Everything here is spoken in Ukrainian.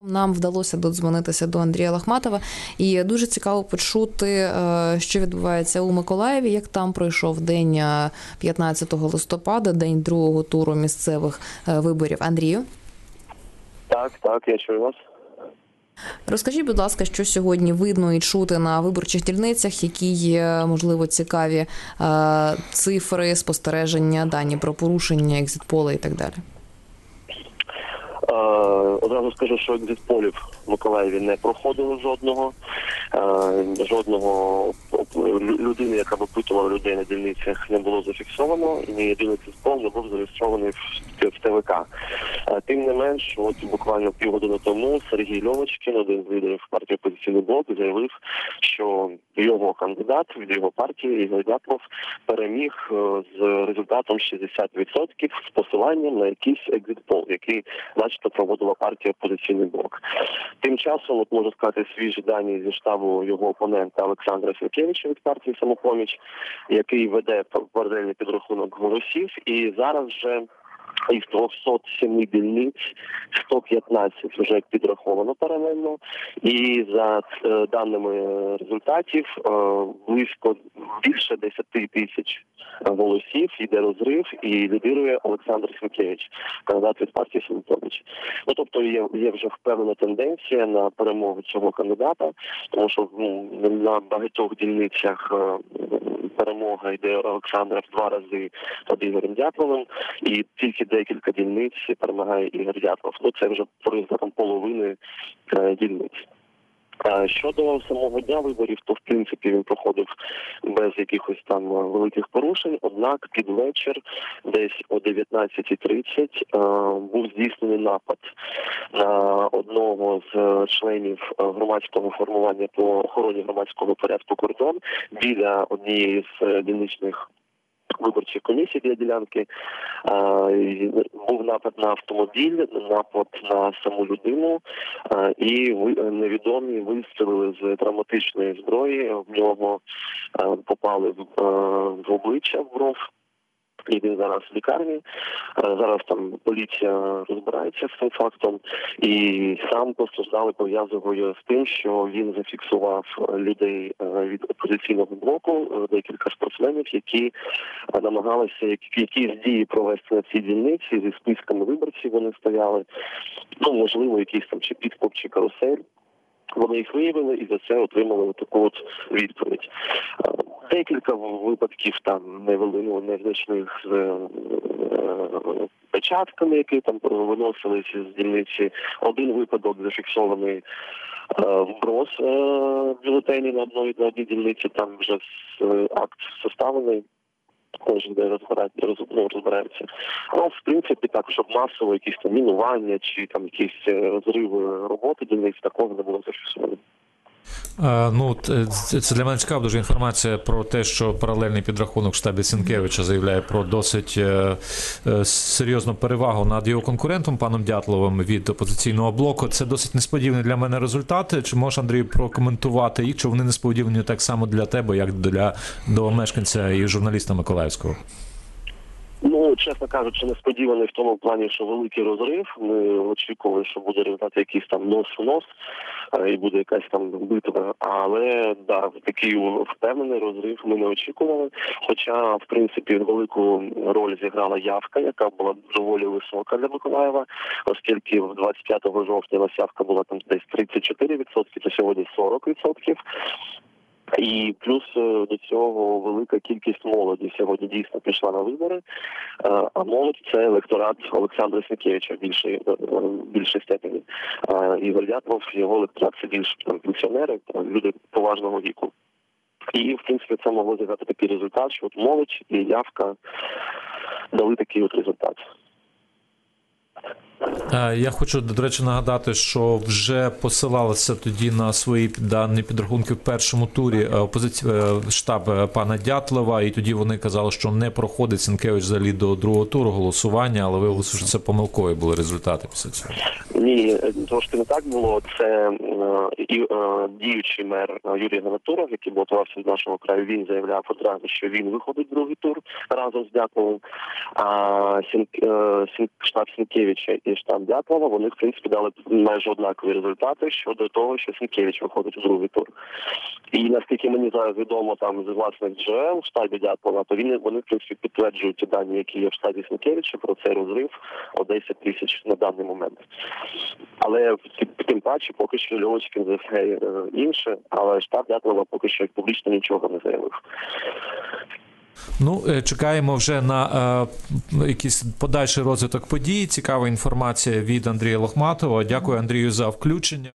Нам вдалося додзвонитися до Андрія Лахматова, і дуже цікаво почути, що відбувається у Миколаєві, як там пройшов день 15 листопада, день другого туру місцевих виборів. Андрію? Так, я чую вас. Розкажіть, будь ласка, що сьогодні видно і чути на виборчих дільницях, які є, можливо, цікаві цифри, спостереження, дані про порушення, екзитполи і так далі? Одразу скажу, що екзитполів в Миколаєві не проходило жодного. Жодного людини, яка б опитувала людей на дільницях, не було зафіксовано, і ні єдиний екзитпол не був зареєстрований в ТВК. Тим не менш, от буквально півгодини тому Сергій Льовочкін, один з лідерів партії «Опозиційний блок», заявив, що його кандидат від його партії, Ігор Дятлов, переміг з результатом 60% з посиланням на якийсь екзитпол, який, начебто, проводила партія «Опозиційний блок». Тим часом, от можу сказати, свіжі дані зі штабу його опонента Олександра Сінкевича від партії «Самопоміч», який веде паралельний підрахунок голосів, і зараз вже із 207 дільниць 115 вже підраховано паралельно, і за даними результатів більше 10 тисяч голосів йде розрив, і лідирує Олександр Сінкевич, кандидат від партії «Самопоміч». Тобто є вже впевнена тенденція на перемогу цього кандидата, тому що на багатьох дільницях перемога йде Олександра в 2 рази над Ігорем Дятловим, і тільки декілька дільниць перемагає Ігор Дятлов. Це вже по результатам половини дільниць. Щодо самого дня виборів, то в принципі він проходив без якихось там великих порушень, однак під вечір, десь о 19:30, був здійснений напад на одного з членів громадського формування по охороні громадського порядку «Кордон» біля однієї з дільничних виборчих комісій для ділянки. Був напад на автомобіль, напад на саму людину, і невідомі вистрілили з травматичної зброї, в нього попали в обличчя, в бров. І він зараз в лікарні. Зараз там поліція розбирається з цим фактом. І сам постраждалий пов'язує з тим, що він зафіксував людей від опозиційного блоку, декілька спортсменів, які намагалися якісь дії провести на цій дільниці, зі списками виборців вони стояли. Можливо, якийсь там чи підкуп, чи карусель. Вони їх виявили і за це отримали таку от відповідь. Декілька випадків там незначних з печатками, які там виносилися з дільниці. Один випадок зафіксований вброс бюлетені на одній дільниці, там вже акт составлений. Кожен де розбирається. В принципі, так, щоб масово якісь там мінування чи там якісь розриви роботи дільниць, такого не було зафіксовано. Це для мене цікава дуже інформація про те, що паралельний підрахунок в штабі Сінкевича заявляє про досить серйозну перевагу над його конкурентом, паном Дятловим від «Опозиційного блоку». Це досить несподівані для мене результати. Чи можеш, Андрій, прокоментувати їх, чи вони несподівані так само для тебе, як до мешканця і журналіста Миколаївського? Чесно кажучи, несподіваний в тому плані, що великий розрив. Ми очікували, що буде результат якийсь там нос в нос і буде якась там битва. Але такий впевнений розрив ми не очікували. Хоча, в принципі, велику роль зіграла явка, яка була доволі висока для Миколаєва, оскільки 25 жовтня явка була там десь 34%, то сьогодні 40%. І плюс до цього велика кількість молоді сьогодні дійсно пішла на вибори, а молодь – це електорат Олександра Сінкевича в більшій степені. Ігор Дятлов, його електорат – це більш пенсіонери, люди поважного віку. І, в принципі, це могло зіграти такий результат, що молодь і явка дали такий результат. Я хочу, до речі, нагадати, що вже посилалися тоді на свої дані підрахунки в першому турі штаб пана Дятлова, і тоді вони казали, що не проходить Сінкевич взагалі до другого туру голосування, але виявилося, що це помилкові були результати після цього. Ні, трошки не так було. Це діючий мер Юрій Ганатуров, який балотувався від нашого краю, він заявляв одразу, що він виходить в другий тур разом з Дятловим, а штаб Сінкевича і штаб Дятлова, вони, в принципі, дали майже однакові результати щодо того, що Сінкевич виходить у другий тур. І наскільки мені зараз відомо там з власних джерел в штабі Дятлова, то вони, в принципі, підтверджують ті дані, які є в штабі Сінкевича про цей розрив о 10 тисяч на даний момент. Але тим паче поки що Льовочкін заявляє інше, але штаб Дятлова поки що публічно нічого не заявив. Ну, чекаємо вже на якийсь подальший розвиток подій. Цікава інформація від Андрія Лохматова. Дякую, Андрію, за включення.